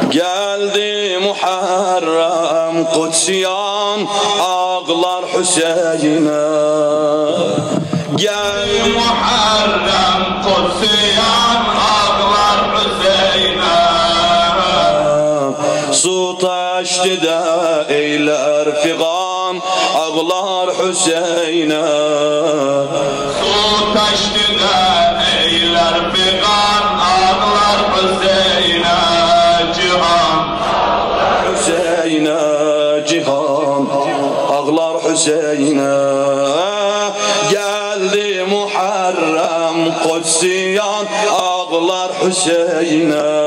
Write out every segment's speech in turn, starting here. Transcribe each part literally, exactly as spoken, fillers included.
Geldi Muharrem Kutsiyan ağlar Hüseyin'e. Geldi Muharrem Kutsiyan ağlar Hüseyin'e. Su taştı da eyler figan ağlar Hüseyin'e. Su taştı da eyler figan ağlar Hüseyin'e. Cihan Hüseyin'e cihan ağlar Hüseyin'e. Geldi Muharrem Kutsiyan ağlar Hüseyin'e.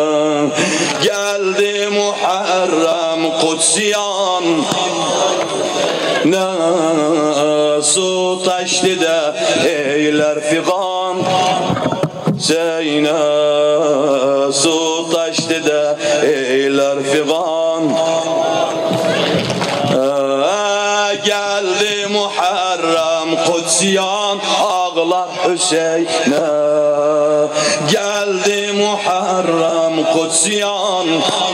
Geldi Muharrem Kutsiyan ne su taştı da eyler figan Hüseyin'e. Su taştı da eyler figan. Geldi Muharrem Kutsiyan ağlar Hüseyin'e. Geldi Muharrem Kutsiyan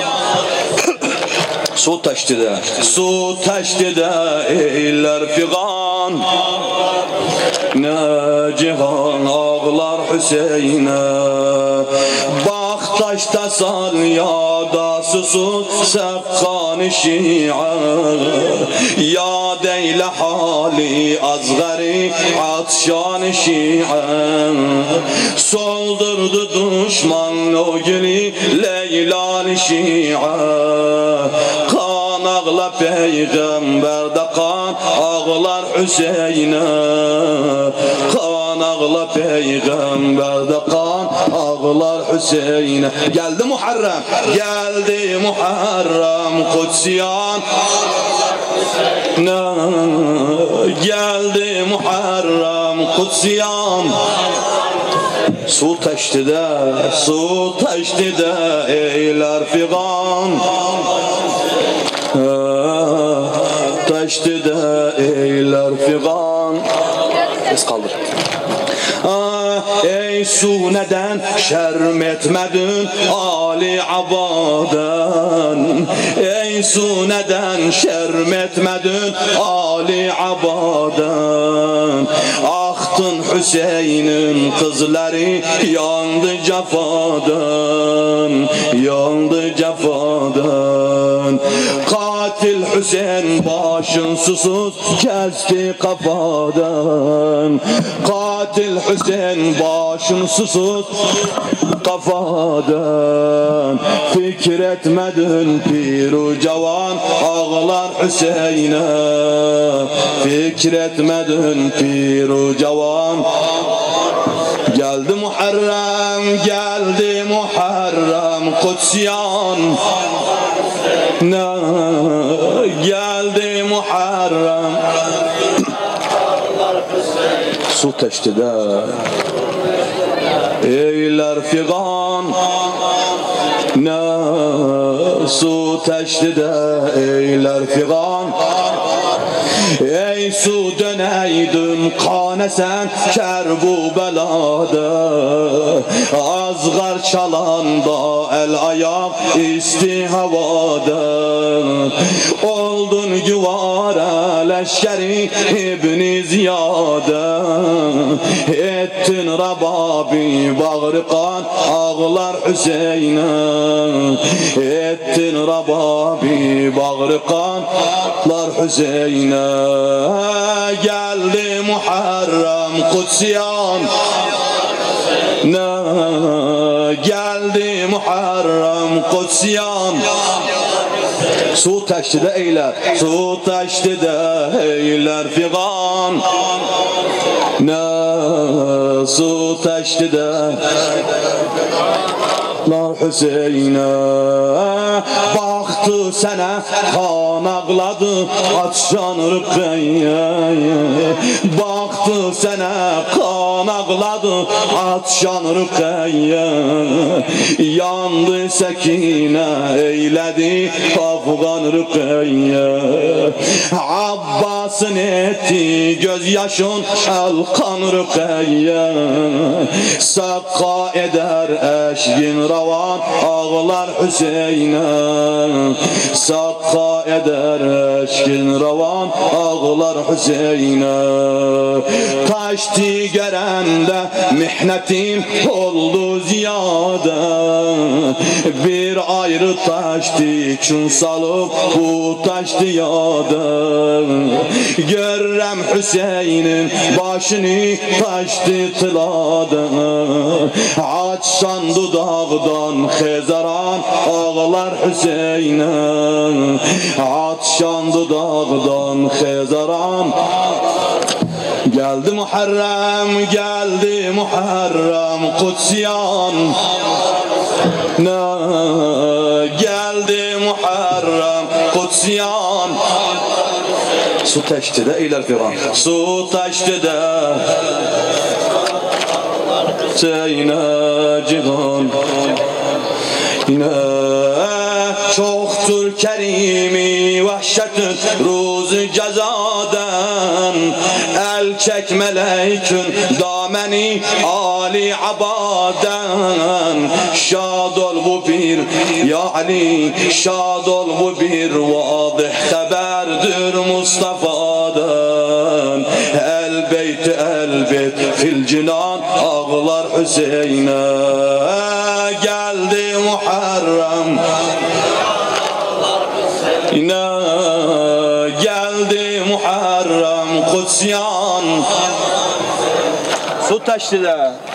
su taştı da su taştı da eyler figan ne cihan ağlar Hüseyin'e. Bak taşta sal ya da susun sakkan şia ya deyle hali azgari atşan şia. Soldurdu düşman o gülü Leylan şia. Kan ağla peygamberde kan ağlar Hüseyin'e. Kan ağla peygamberde kan ağlar Hüseyin'e. Geldi Muharrem, geldi Muharrem Kutsiyan ne geldi Muharrem Kutsiyan. Su taştı da su taştı da eyler figan taştı da eyler figan. Es kaldır. Ey su neden şerm etmedin Ali Abadan. Ey su neden şerm etmedin Ali Abadan. Aktın Hüseyin'in kızları yandı cefadan. Yandı cefadan. Katil Hüseyin başın susuz kesti kafadan. Katil Hüseyin başın susuz kafadan. Fikretmedin piru cavan ağlar Hüseyin'e. Fikretmedin piru cavan. Geldi Muharrem, geldi Muharrem Kutsiyan ne geldi Muharrem. Su taştı da eyler figan ne su taştı da eyler figan. Ey su döneydin kane sen kerbu belada. Azgar çalanda el ayak isti havada. Oldun güvara leşkeri İbn Ziyade. Ettin Rababi bağrı kan ağlar Hüseyin'e. Ettin Rababi bağrı kan ağlar Hüseyin'e. Geldi Muharrem Kutsiyan ne geldi Muharrem Kutsiyan. Su taştı da eyler, su taştı da eyler figan ne su taştı da ağlar Hüseyin'e. Baktı sana kan ağladı atşan Rıkkı'ya. Baktı sana kan ağladı atşan Rüqeyyə. Yandı səkinə eylədi Afğan Rüqeyyə. Abbasın etdi göz yaşın əlqan Rüqeyyə. Səqqa edər əşkin ravan ağlar Hüseynə. Səqqa edər əşkin ravan ağlar Hüseynə. Taşdi gərəndə mihnetim oldu ziyadə. Bir ayrı taşdi çün salıb bu taşdi yadə. Görrəm Hüseynin başını taşdi tıladə. Açsan dudağdan Xezaran ağlar Hüseynə. Açsan dudağdan Xezaran. Geldi Muharrem, geldi Muharrem Kutsiyan. Ne geldi Muharrem Kutsiyan. Su taştı da eyler figan. Su taştı da Seyne cihan. Yine çoktur kerimi vahşetün ruzu cezadan. El çekmeleykün dameni Ali abadan. Şad ol bu bir ya Ali, şad ol bu bir vadih haberdir Mustafa'dan. El beyt el beyt fil cinan ağlar Hüseyin'e. Geldi Muharrem yine geldi Muharrem Kutsiyan. Su taştı da